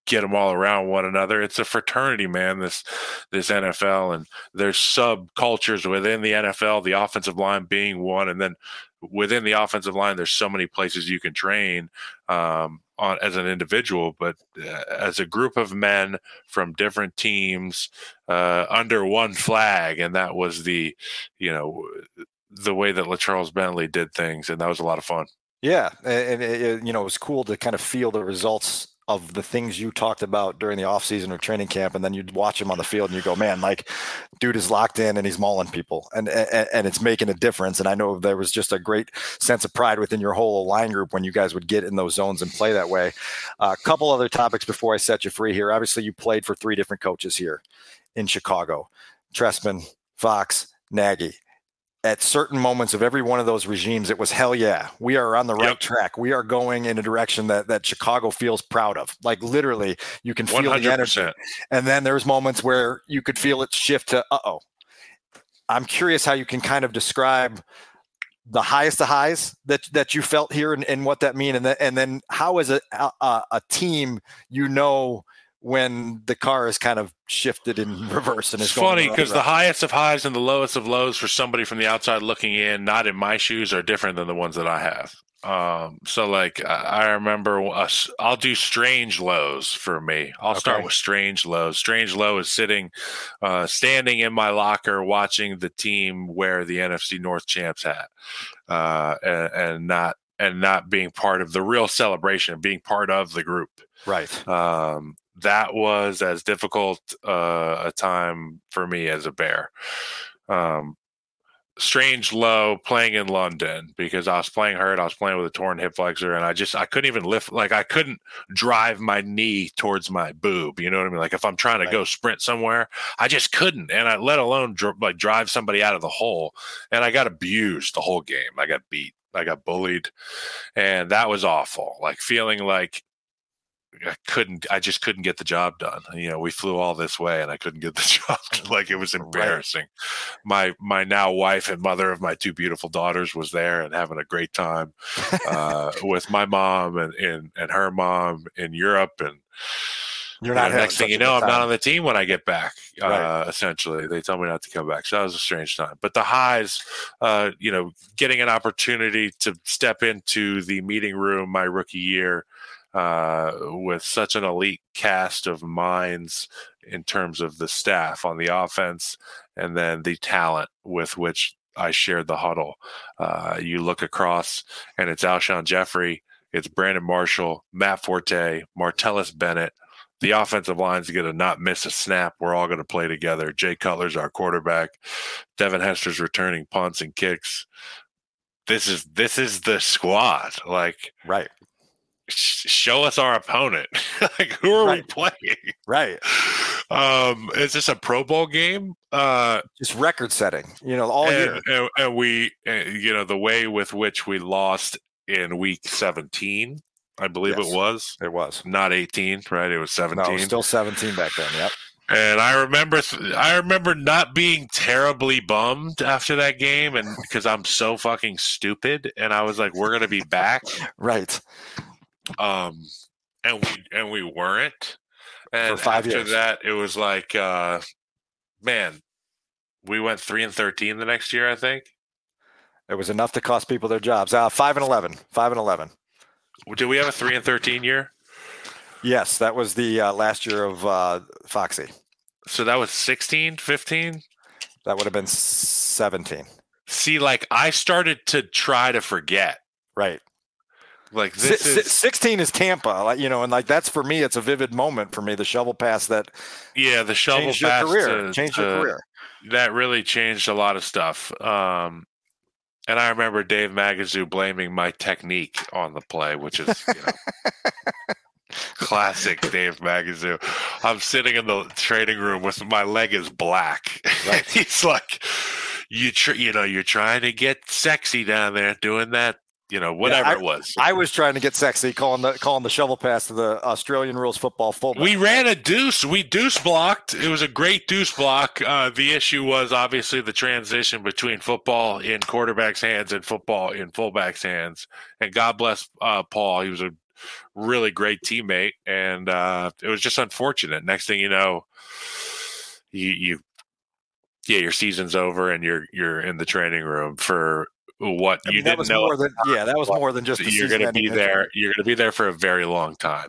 get them all around one another. It's a fraternity, man, this this N F L, and there's subcultures within the N F L, the offensive line being one, and then within the offensive line, there's so many places you can train um, on as an individual, but uh, as a group of men from different teams uh, under one flag, and that was the, you know, the way that LaCharles Bentley did things, and that was a lot of fun. Yeah, and, and it, you know, it was cool to kind of feel the results of the things you talked about during the offseason or training camp, and then you'd watch him on the field and you go, man, like, dude is locked in and he's mauling people, and, and and it's making a difference. And I know there was just a great sense of pride within your whole line group when you guys would get in those zones and play that way. A uh, couple other topics before I set you free here. Obviously, you played for three different coaches here in Chicago: Trestman, Fox, Nagy. At certain moments of every one of those regimes, it was, hell yeah, we are on the right yep. track. We are going in a direction that, that Chicago feels proud of. Like, literally, you can feel one hundred percent. The energy. And then there's moments where you could feel it shift to, uh-oh. I'm curious how you can kind of describe the highest of highs that, that you felt here and, and what that mean. And, the, and then how as a, a, a team, you know, when the car is kind of shifted in reverse. And it's funny because the highest of highs and the lowest of lows for somebody from the outside looking in, not in my shoes, are different than the ones that I have. Um, so like I remember us, I'll do strange lows for me. I'll okay. start with strange lows. Strange low is sitting, uh, standing in my locker, watching the team wear the N F C North champs hat, uh, and, and not, and not being part of the real celebration, being part of the group. Right. Um, that was as difficult uh, a time for me as a Bear. Um, strange low playing in London because I was playing hurt. I was playing with a torn hip flexor, and I just I couldn't even lift. Like I couldn't drive my knee towards my boob. You know what I mean? Like if I'm trying to right. go sprint somewhere, I just couldn't. And I let alone dr- like drive somebody out of the hole. And I got abused the whole game. I got beat. I got bullied, and that was awful. Like feeling like I couldn't, I just couldn't get the job done. You know, we flew all this way and I couldn't get the job done. Like it was embarrassing. Right. My, my now wife and mother of my two beautiful daughters was there and having a great time uh, with my mom and, and, and her mom in Europe. And you're not, you know, next thing you know, I'm not on the team when I get back. Uh, right. Essentially, they tell me not to come back. So that was a strange time. But the highs, uh, you know, getting an opportunity to step into the meeting room my rookie year, Uh, with such an elite cast of minds in terms of the staff on the offense and then the talent with which I shared the huddle. Uh, you look across and it's Alshon Jeffrey, it's Brandon Marshall, Matt Forte, Martellus Bennett. The offensive line's going to not miss a snap. We're all going to play together. Jay Cutler's our quarterback. Devin Hester's returning punts and kicks. This is this is the squad. Like, right. Show us our opponent. Like, who are right. we playing? Right. Um, is this a Pro Bowl game? Uh, Just record setting, you know, all and, year. And, and we, uh, you know, the way with which we lost in week seventeen, I believe yes. it was. It was. Not eighteen, right? It was seventeen. No, it was still seventeen back then, yep. And I remember, I remember not being terribly bummed after that game, and because I'm so fucking stupid, and I was like, "We're gonna be back." Right. Um, and we and we weren't. And For five after years. that, it was like, uh, man, we went three and thirteen the next year. I think it was enough to cost people their jobs. Uh, five and eleven. Five and eleven. Did we have a three and thirteen year? Yes, that was the uh, last year of uh, Foxy. So that was sixteen, fifteen? That would have been seventeen. See, like I started to try to forget. Right. Like this S- is sixteen is Tampa, like, you know, and like that's for me, it's a vivid moment for me. The shovel pass that, yeah, the shovel changed pass your career, to, changed to, your career. That really changed a lot of stuff. Um, and I remember Dave Magazoo blaming my technique on the play, which is you know, classic Dave Magazoo. I'm sitting in the training room with my leg is black. Right. He's like, you, tr- you know, you're trying to get sexy down there doing that. You know, whatever yeah, I, it was. I was trying to get sexy, calling the calling the shovel pass to the Australian rules football fullback. We ran a deuce. We deuce blocked. It was a great deuce block. Uh, the issue was obviously the transition between football in quarterback's hands and football in fullback's hands. And God bless uh, Paul. He was a really great teammate, and uh, it was just unfortunate. Next thing you know, you, you yeah, your season's over, and you're you're in the training room for what I you mean, that didn't was know. more than yeah, that was more than just the you're going to be season-ending there. injury. You're going to be there for a very long time.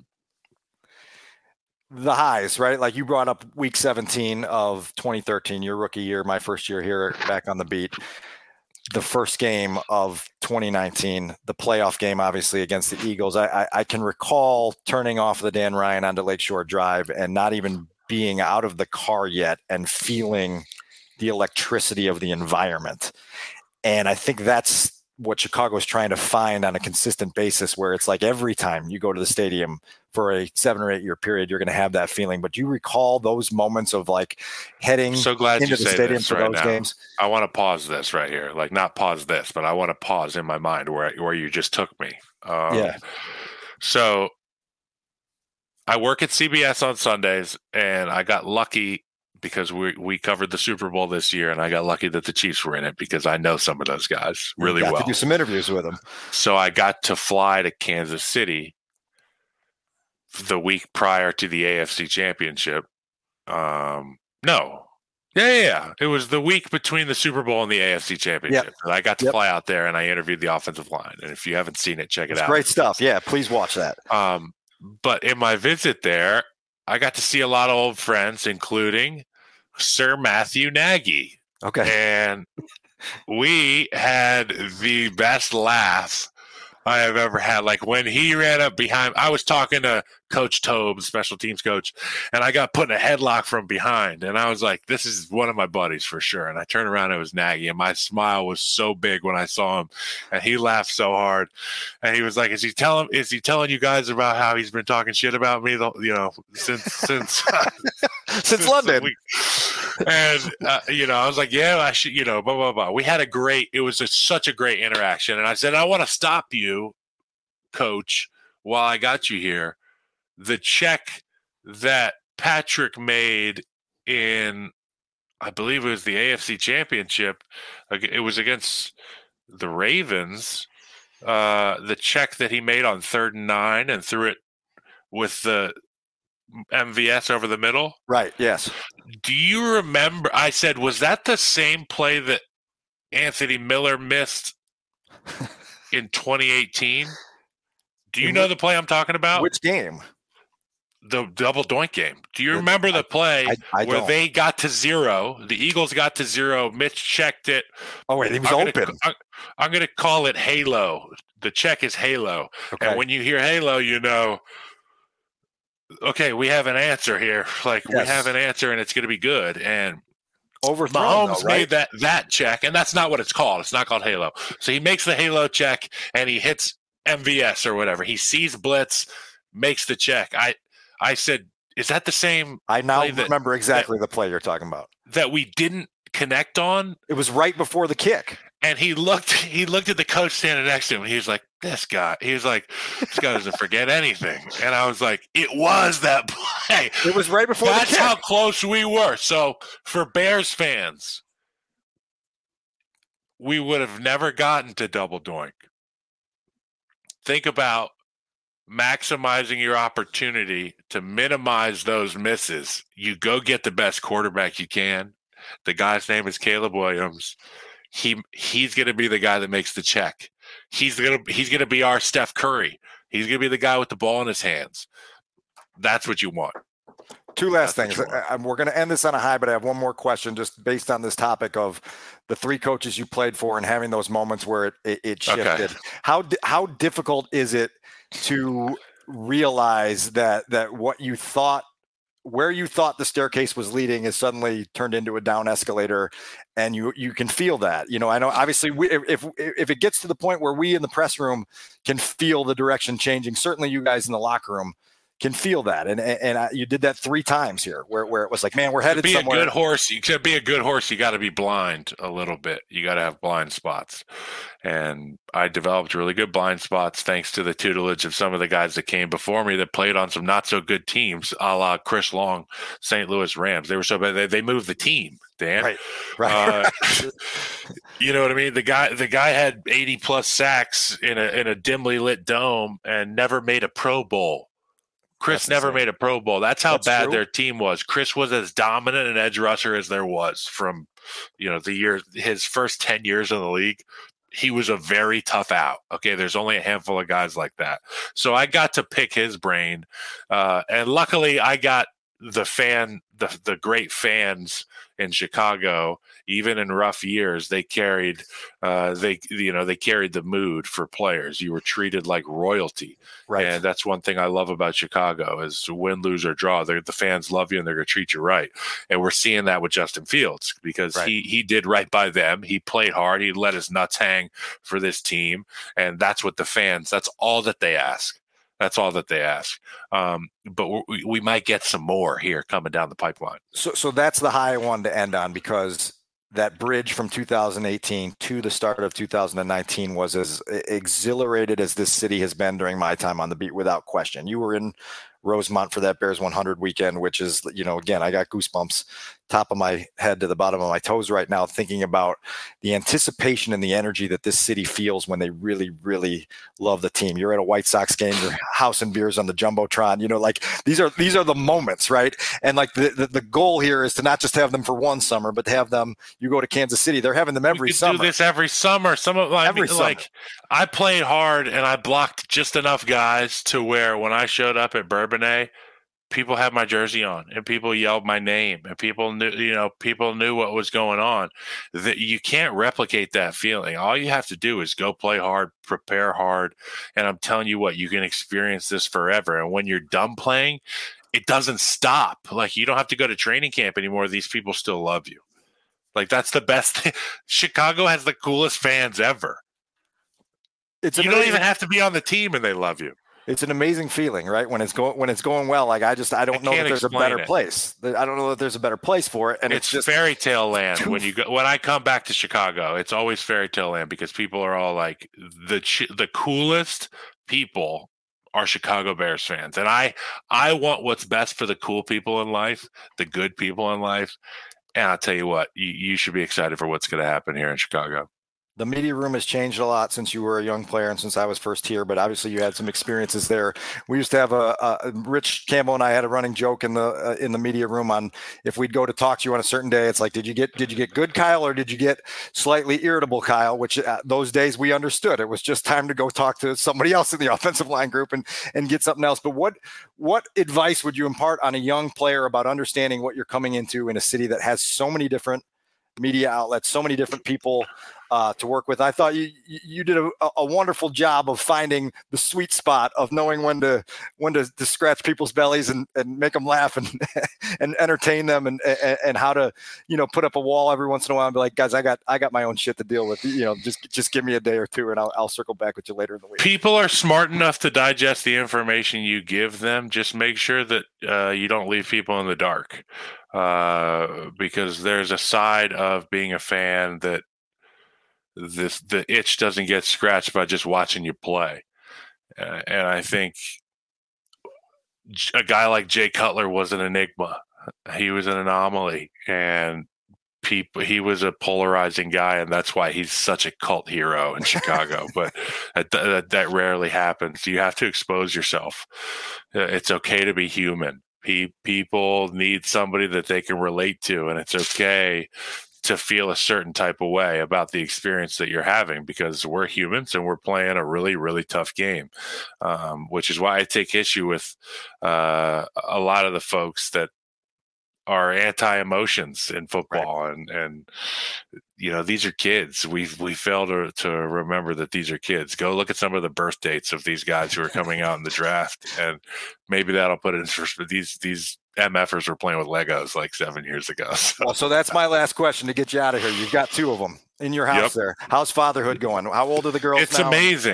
The highs, right? Like you brought up week seventeen of twenty thirteen, your rookie year, my first year here back on the beat. The first game of twenty nineteen, the playoff game, obviously against the Eagles. I, I, I can recall turning off the Dan Ryan onto Lakeshore Drive and not even being out of the car yet and feeling the electricity of the environment. And I think that's what Chicago is trying to find on a consistent basis, where it's like every time you go to the stadium for a seven or eight year period, you're going to have that feeling. But do you recall those moments of like heading so glad into you the say stadium this for right those now. games? I want to pause this right here. Like not pause this, but I want to pause in my mind where, where you just took me. Um, yeah. So I work at C B S on Sundays, and I got lucky because we we covered the Super Bowl this year, and I got lucky that the Chiefs were in it because I know some of those guys really you got well. To do some interviews with them. So I got to fly to Kansas City the week prior to the A F C Championship. Um, no, yeah, yeah, yeah, it was the week between the Super Bowl and the A F C Championship. Yep. And I got to Yep. fly out there, and I interviewed the offensive line. And if you haven't seen it, check it It's out. great stuff. Yeah, please watch that. Um, but in my visit there, I got to see a lot of old friends, including Sir Matthew Nagy. Okay. And we had the best laugh I have ever had. Like when he ran up behind, I was talking to Coach Tobe, special teams coach, and I got put in a headlock from behind. And I was like, this is one of my buddies for sure. And I turned around, it was Nagy, and my smile was so big when I saw him. And he laughed so hard. And he was like, is he telling, is he telling you guys about how he's been talking shit about me, the, you know, since, since, since, since London. And, uh, you know, I was like, yeah, I should, you know, blah, blah, blah. We had a great, it was a, such a great interaction. And I said, I want to stop you, Coach, while I got you here. The check that Patrick made in, I believe it was the A F C Championship, it was against the Ravens, uh, the check that he made on third and nine and threw it with the M V S over the middle. Right, yes. Do you remember, I said, was that the same play that Anthony Miller missed in twenty eighteen? Do you In know which, the play I'm talking about? Which game? The double doink game. Do you remember the play I, I where don't. they got to zero? The Eagles got to zero. Mitch checked it. Oh, wait, he was I'm open. Gonna, I'm, I'm going to call it Halo. The check is Halo. Okay. And when you hear Halo, you know, okay, we have an answer here. Like, Yes. we have an answer, and it's going to be good. And Overthrown, Mahomes though, right? made that, that check, and that's not what it's called. It's not called Halo. So he makes the Halo check, and he hits M V S or whatever. He sees blitz, makes the check. I I said, is that the same I now play that- remember exactly the play you're talking about. that we didn't connect on? It was right before the kick. And he looked he looked at the coach standing next to him, and he was like, this guy. He was like, this guy doesn't forget anything. And I was like, it was that play. It was right before That's the kick. how close we were. So for Bears fans, we would have never gotten to double doink. Think about maximizing your opportunity to minimize those misses. You go get the best quarterback you can. The guy's name is Caleb Williams. He he's going to be the guy that makes the check. He's going to he's going to be our Steph Curry. He's going to be the guy with the ball in his hands. That's what you want. Two last That's things. what you want. I, I, we're going to end this on a high, but I have one more question just based on this topic of the three coaches you played for and having those moments where it, it, it shifted. Okay. How di- how difficult is it to realize that that what you thought, where you thought the staircase was leading, is suddenly turned into a down escalator, and you you can feel that? You know, I know obviously we, if if if it gets to the point where we in the press room can feel the direction changing, certainly you guys in the locker room can feel that. And and, and I, you did that three times here where, where it was like, man, we're headed to be somewhere. a good horse, you to be a good horse, you got to be blind a little bit. You got to have blind spots. And I developed really good blind spots thanks to the tutelage of some of the guys that came before me that played on some not so good teams, a la Chris Long, Saint Louis Rams. They were so bad they, they moved the team, Dan. Right, right. Uh, you know what I mean? The guy, the guy had eighty plus sacks in a in a dimly lit dome and never made a Pro Bowl. Chris That's never insane. made a Pro Bowl. That's how That's bad true. their team was. Chris was as dominant an edge rusher as there was from, you know, the year his first ten years in the league. He was a very tough out. Okay, there's only a handful of guys like that. So I got to pick his brain, uh, and luckily I got the fan, the the great fans in Chicago. Even in rough years, they carried, uh, they you know they carried the mood for players. You were treated like royalty, right? And that's one thing I love about Chicago is win, lose, or draw. They're, the fans love you and they're going to treat you right. And we're seeing that with Justin Fields because right. he he did right by them. He played hard. He let his nuts hang for this team, and that's what the fans. That's all that they ask. That's all that they ask. Um, but we, we might get some more here coming down the pipeline. So, so that's the high I wanted to end on because that bridge from two thousand eighteen to the start of two thousand nineteen was as exhilarated as this city has been during my time on the beat, without question. You were in Rosemont for that Bears one hundred weekend, which is, you know, again, I got goosebumps top of my head to the bottom of my toes right now, thinking about the anticipation and the energy that this city feels when they really, really love the team. You're at a White Sox game, you're house and beers on the Jumbotron, you know, like these are, these are the moments, right? And like the, the, the goal here is to not just have them for one summer, but to have them, you go to Kansas City, they're having them every you summer. Do this every summer. Some of I every mean, summer. Like I played hard and I blocked just enough guys to where when I showed up at Bourbonnais, people had my jersey on and people yelled my name and people knew, you know, people knew what was going on. That you can't replicate that feeling. All you have to do is go play hard, prepare hard. And I'm telling you what, you can experience this forever. And when you're done playing, it doesn't stop. Like you don't have to go to training camp anymore. These people still love you. Like that's the best thing. Chicago has the coolest fans ever. It's you amazing. Don't even have to be on the team and they love you. It's an amazing feeling, right? When it's going when it's going well, like I just I don't I know that there's a better it. place. I don't know that there's a better place for it. And it's, it's just fairy tale land when you go. When I come back to Chicago, it's always fairy tale land because people are all like the the coolest people are Chicago Bears fans, and I I want what's best for the cool people in life, the good people in life. And I'll tell you what, you, you should be excited for what's going to happen here in Chicago. The media room has changed a lot since you were a young player and since I was first here, but obviously you had some experiences there. We used to have a, a Rich Campbell and I had a running joke in the uh, in the media room on if we'd go to talk to you on a certain day, it's like, did you get did you get good Kyle or did you get slightly irritable Kyle? Which uh, those days we understood it was just time to go talk to somebody else in the offensive line group and and get something else. But what what advice would you impart on a young player about understanding what you're coming into in a city that has so many different media outlets, so many different people uh, to work with? I thought you you did a, a wonderful job of finding the sweet spot of knowing when to when to, to scratch people's bellies and, and make them laugh and and entertain them and, and and how to, you know, put up a wall every once in a while and be like, guys, I got I got my own shit to deal with. You know, just just give me a day or two and I'll I'll circle back with you later in the week. People are smart enough to digest the information you give them. Just make sure that uh, you don't leave people in the dark. Uh, because there's a side of being a fan that this the itch doesn't get scratched by just watching you play. Uh, and I think a guy like Jay Cutler was an enigma. He was an anomaly, and people, he was a polarizing guy, and that's why he's such a cult hero in Chicago. But that, that, that rarely happens. You have to expose yourself. It's okay to be human. People need somebody that they can relate to, and it's okay to feel a certain type of way about the experience that you're having because we're humans and we're playing a really, really tough game, um, which is why I take issue with uh, a lot of the folks that are anti-emotions in football. Right. And, and, you know, these are kids. We we fail to, to remember that these are kids. Go look at some of the birth dates of these guys who are coming out in the draft, and maybe that'll put it in perspective. These, these M F ers were playing with Legos like seven years ago. So. Well, so that's my last question to get you out of here. You've got two of them in your house yep. there. How's fatherhood going? How old are the girls It's now? amazing.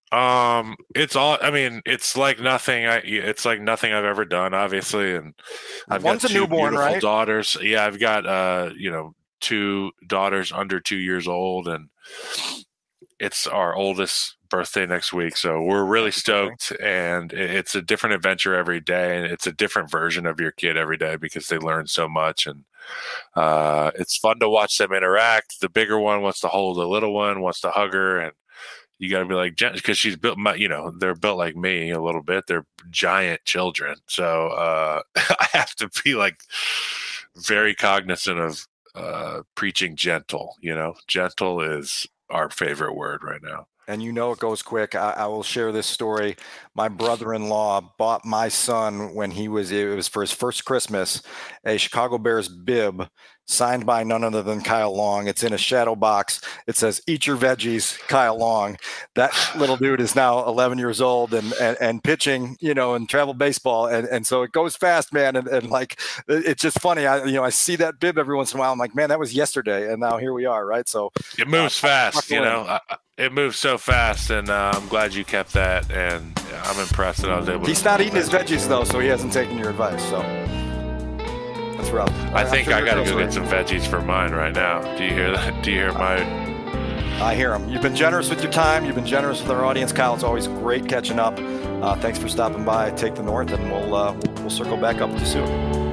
Um, it's all. I mean, it's like nothing. I. It's like nothing I've ever done. Obviously, and I've One's got a two newborn, beautiful right? daughters. Yeah, I've got uh, you know, two daughters under two years old, and it's our oldest birthday next week. So we're really stoked, and it's a different adventure every day, and it's a different version of your kid every day because they learn so much, and uh, it's fun to watch them interact. The bigger one wants to hold the little one, wants to hug her, and you got to be like, because she's built, my, you know, they're built like me a little bit. They're giant children. So uh, I have to be like very cognizant of uh, preaching gentle, you know, gentle is our favorite word right now. And you know it goes quick. I, I will share this story. My brother-in-law bought my son when he was, it was for his first Christmas, a Chicago Bears bib signed by none other than Kyle Long. It's in a shadow box. It says, "Eat your veggies, Kyle Long." That little dude is now eleven years old and and, and pitching, you know, and travel baseball. And, and so it goes fast, man. And, and like, it's just funny. I, you know, I see that bib every once in a while. I'm like, man, that was yesterday. And now here we are, right? So it moves uh, fast, you know. I, It moves so fast, and uh, I'm glad you kept that, and I'm impressed that I was able to. He's not eating his veggies, though, so he hasn't taken your advice, so that's rough. I think sure I got to go get some veggies for mine right now. Do you hear that? Do you hear my... I hear him. You've been generous with your time. You've been generous with our audience, Kyle. It's always great catching up. Uh, thanks for stopping by. Take the North, and we'll, uh, we'll, we'll circle back up with you soon.